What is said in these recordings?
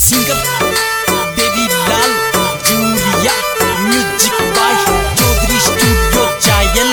Singer Devi Lal Julia, music by Chaudhary studio जायल।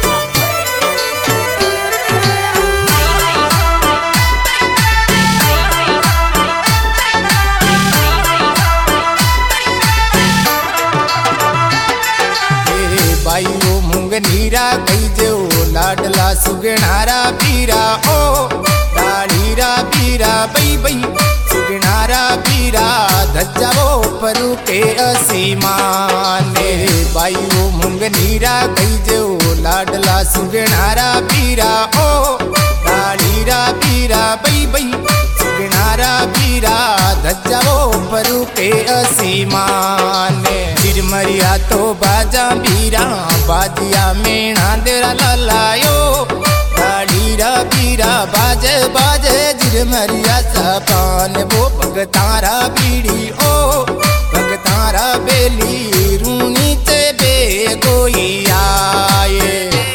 बाई वो मुंगनीरा कई जो लाडला सुगनारा पीरा ओ डालीरा पीरा बई बई सुगनारा पीरा धज्जावो परू के असीमान। बाई वो मुंगनीरा कई जो लाडला सुगनारा पीरा ओ डालीरा पीरा बई बई सुगनारा पीरा धज्जावो परू के असीमान। चिरमरिया तो बाजा पीरा बाजिया मेणा देरा लालायो डालीरा पीरा बाजे बाजे चिरमरिया सपान वो भगतारा पीड़ी ओ भगतारा बेली रूनी ते बे कोई आए।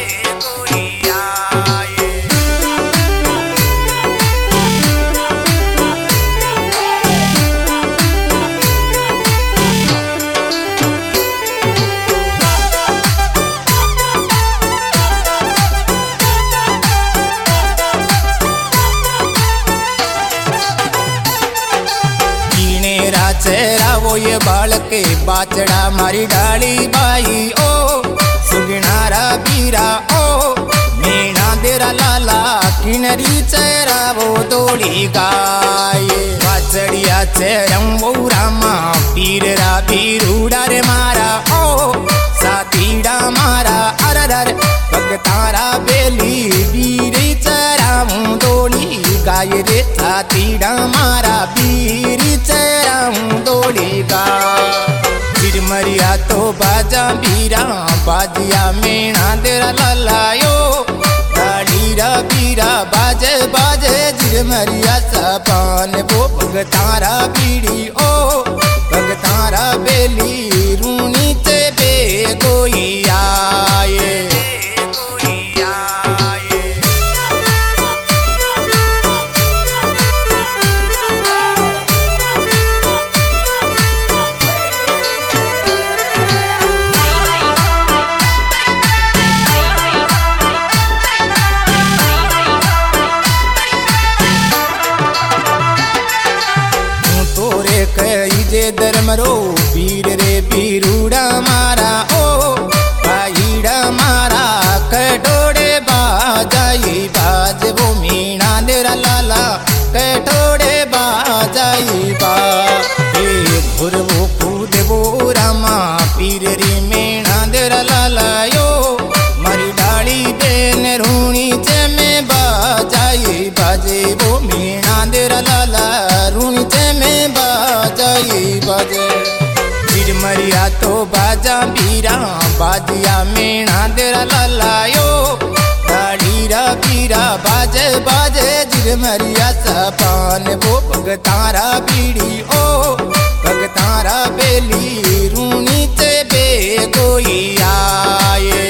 चेहरा वो ये बालके बाचड़ा मारी डाली बाई ओ सुगनारा पीरा ओ मेणा देरा लाला किनरी चेहरा वो दौड़ी गाय। बाचड़िया चेहरम वो रामा पीररा पीरूड़ा रे मारा ओ सातीड़ा मारा अरर भगतारा बेली बीरी चेहरा वो दौड़ी गाय रे सातीड़ा मारा बीरी चेहरा दौड़ी गा। चिरमरिया तो बाजा बीरा बाजिया मेणा देरा लालायो डालीरा पीरा बाजे बाजे चिरमरिया सपान वो भगतारा पीड़ी ओ भगतारा बेली रूनी ते बे कोई आए। धर्मरो पीर रे पीरूड़ा मारा ओ भाईड़ा मारा कटोड़े बाजाई बाज वो मीणा देरा लाला कटोड़े बाजाई बा। भुर वो कूद वो रामा पीर रे मीणा देरा लाला यो मारी डाली बेन रूणी चे में बाजाई बाजे वो मीणा देरा लाला रूणी चे में बाजाई बाजे। चिरमरिया तो बाजा पीरा बाजिया मेणा देरा लालायो डालीरा पीरा बाजे बाजे चिरमरिया सपान वो भगतारा पीड़ी ओ भगतारा बेली रूनी ते बे कोई आए।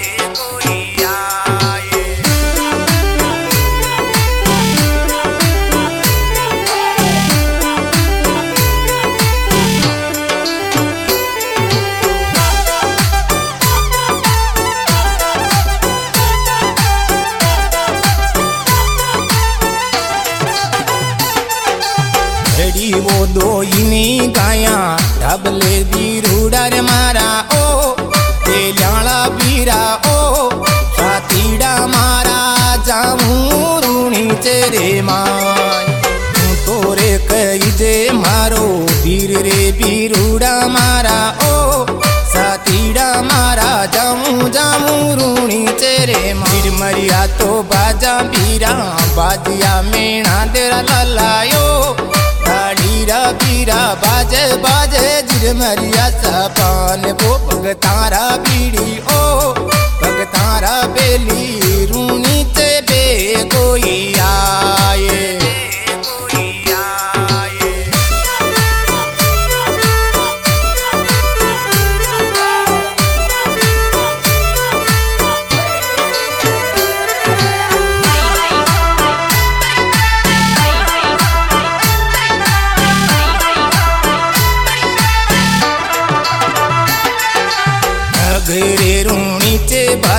वो दो इनी गाया ढबले बीरूड़ा रे मारा ओ तेलाला पीरा ओ सातीड़ा मारा जामू रूणी तेरे माय। तोरे कई जे मारो बीर रे बीरूड़ा मारा ओ सातीड़ा मारा जामू जामू रूणी तेरे माय। चिरमरिया तो बाजा पीरा बाजिया मेणा देरा लालायो डालीरा पीरा बाजे बाजे चिरमरिया सपान वो भगतारा पीड़ी ओ भगतारा बेली रूनी ते बे कोई आए।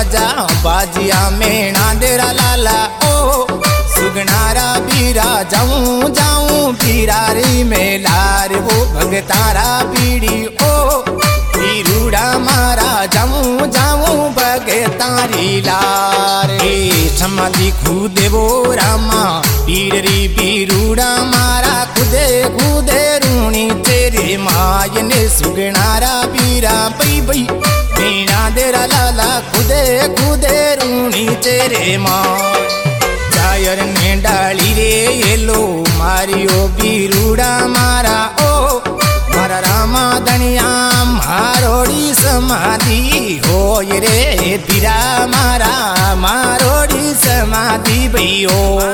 बाजा बाजिया मेणा देरा लाला ओ सुगनारा बीरा जाऊं जाऊं बीरारी में लार वो भगतारा बीड़ी ओ बीरूड़ा मारा जाऊं जाऊं भगतारी लार समाधि खुदे वो रामा बीररी बीरूड़ा मारा खुदे खुदे रूणी तेरे माय ने सुगनारा बीरा बई बई मीणा देरा लाला खुदे खुदे रूणी तेरे माँ जायर ने डाली रे येलो मारियो बीरूड़ा मारा ओ मारा रामा दनिया मारोड़ी समाधि हो रे बीरा मारा मारोड़ी समाधि भैयो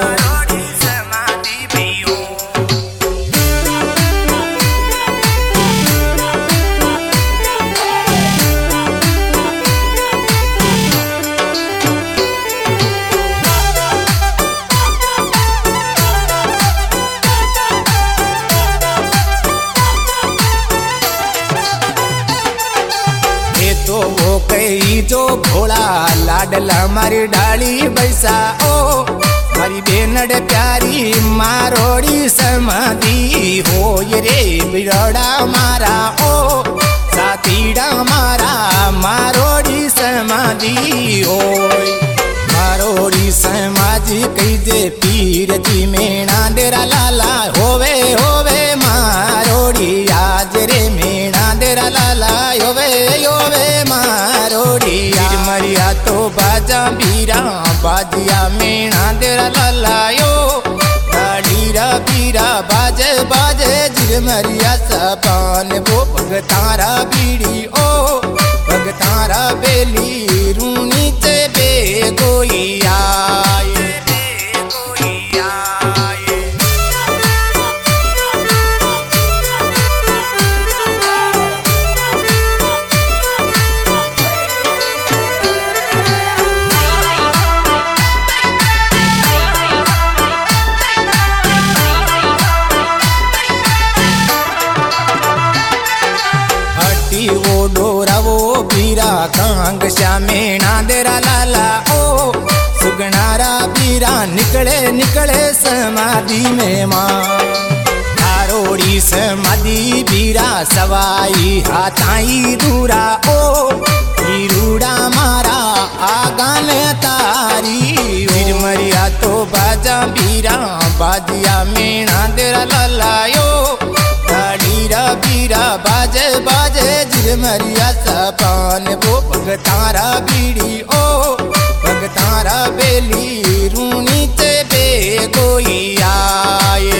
तो वो कही जो भोला लाडला मारी डाली बैसा ओ मारी बेनड़ प्यारी मारोड़ी समाधि हो रे बिरड़ा मारा ओ सातीड़ा मारा मारोड़ी समाधि हो मारोड़ी समाधि कही दे पीर जी मेणा डेरा लाला होवे होवे मारोड़ी आज रे मेणा डेरा लाला होवे होवे मारोड़ी मरिया तो बाजा बीरा बाजिया मेणा देरा लालायो डालीरा बीरा बाजे बाजे जिर मरिया सपान वो भगतारा बीड़ी ओ भगतारा बेली रूनी ते बे कोई आए वो डोरा वो बीरा कांग श्यामेणा देरा लाला ओ सुगनारा बीरा निकले निकले समाधि में माँ आरोड़ी समाधि बीरा सवाई हाथाई दूरा ओ बीरूड़ा मारा आगान तारी वीर मरिया तो बाजा बीरा बाजिया मेणा देरा लालायो डालीरा बीरा बाजे बाजे जिर मरिया सपान वो भगतारा बीड़ी ओ भगतारा बेली रूनी ते बे कोई आए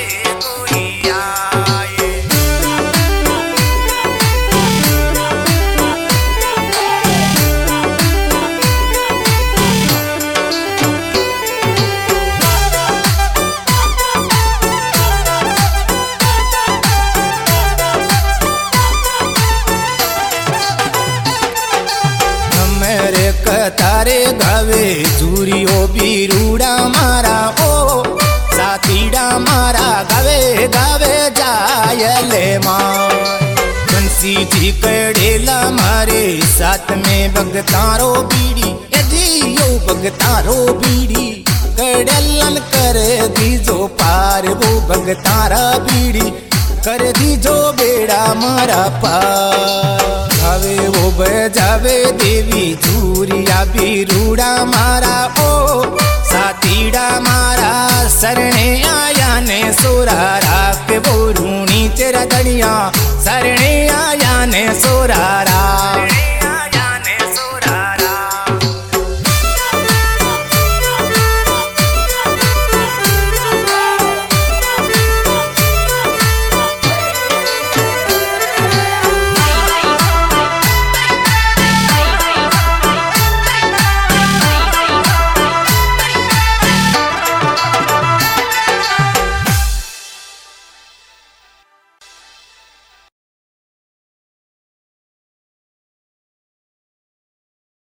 तारे गावे झूरियो बीरूड़ा मारा ओ सातीड़ा मारा गावे गावे जायले माँ बंसी जी कड़ेला मारे साथ में भगतारो बीड़ी यदि यो भगतारो बीड़ी कड़ेलन कर दीजो पार वो भगतारा बीड़ी कर दीजो बेड़ा मारा पार जावे वो बजावे देवी झूरिया बीरूड़ा मारा ओ सातीड़ा मारा सरणे आया ने सोरा